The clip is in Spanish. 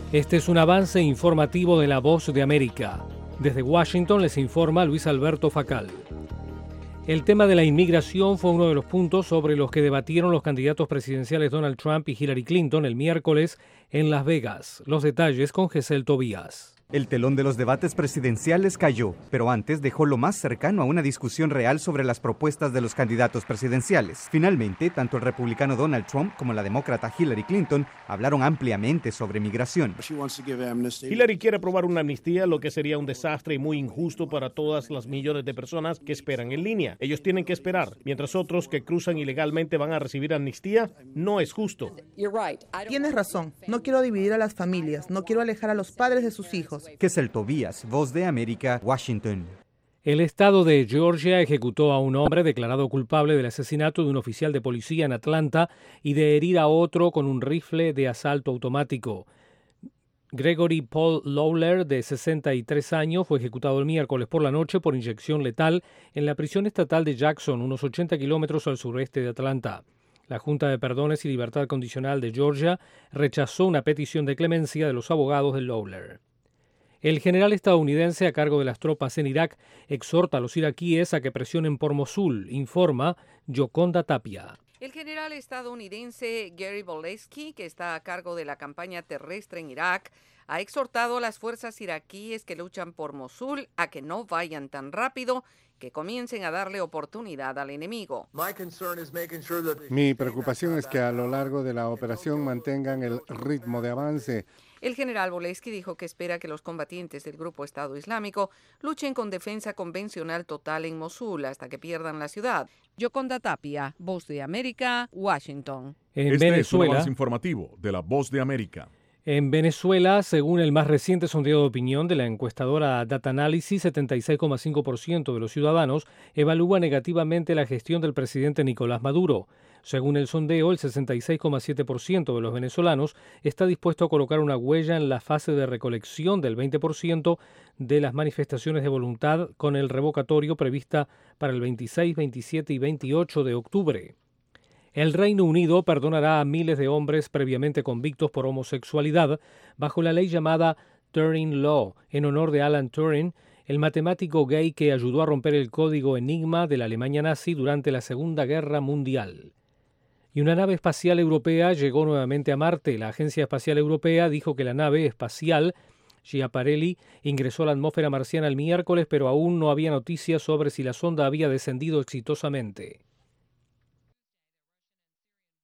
Este es un avance informativo de La Voz de América. Desde Washington les informa Luis Alberto Facal. El tema de la inmigración fue uno de los puntos sobre los que debatieron los candidatos presidenciales Donald Trump y Hillary Clinton el miércoles en Las Vegas. Los detalles con Gesell Tobías. El telón de los debates presidenciales cayó, pero antes dejó lo más cercano a una discusión real sobre las propuestas de los candidatos presidenciales. Finalmente, tanto el republicano Donald Trump como la demócrata Hillary Clinton hablaron ampliamente sobre migración. Hillary quiere aprobar una amnistía, lo que sería un desastre y muy injusto para todas las millones de personas que esperan en línea. Ellos tienen que esperar, mientras otros que cruzan ilegalmente van a recibir amnistía. No es justo. Tienes razón. No quiero dividir a las familias. No quiero alejar a los padres de sus hijos. Gesell Tobías, Voz de América, Washington. El estado de Georgia ejecutó a un hombre declarado culpable del asesinato de un oficial de policía en Atlanta y de herir a otro con un rifle de asalto automático. Gregory Paul Lawler, de 63 años, fue ejecutado el miércoles por la noche por inyección letal en la prisión estatal de Jackson, unos 80 kilómetros al sureste de Atlanta. La Junta de Perdones y Libertad Condicional de Georgia rechazó una petición de clemencia de los abogados de Lawler. El general estadounidense a cargo de las tropas en Irak exhorta a los iraquíes a que presionen por Mosul, informa Yoconda Tapia. El general estadounidense Gary Volesky, que está a cargo de la campaña terrestre en Irak, ha exhortado a las fuerzas iraquíes que luchan por Mosul a que no vayan tan rápido, que comiencen a darle oportunidad al enemigo. Mi preocupación es que a lo largo de la operación mantengan el ritmo de avance. El general Volesky dijo que espera que los combatientes del grupo Estado Islámico luchen con defensa convencional total en Mosul hasta que pierdan la ciudad. Yoconda Tapia, Voz de América, Washington. En Venezuela, es un avance informativo de La Voz de América. En Venezuela, según el más reciente sondeo de opinión de la encuestadora Data Analysis, 76,5% de los ciudadanos evalúa negativamente la gestión del presidente Nicolás Maduro. Según el sondeo, el 66,7% de los venezolanos está dispuesto a colocar una huella en la fase de recolección del 20% de las manifestaciones de voluntad con el revocatorio prevista para el 26, 27 y 28 de octubre. El Reino Unido perdonará a miles de hombres previamente convictos por homosexualidad bajo la ley llamada Turing Law, en honor de Alan Turing, el matemático gay que ayudó a romper el código Enigma de la Alemania nazi durante la Segunda Guerra Mundial. Y una nave espacial europea llegó nuevamente a Marte. La Agencia Espacial Europea dijo que la nave espacial Schiaparelli ingresó a la atmósfera marciana el miércoles, pero aún no había noticias sobre si la sonda había descendido exitosamente.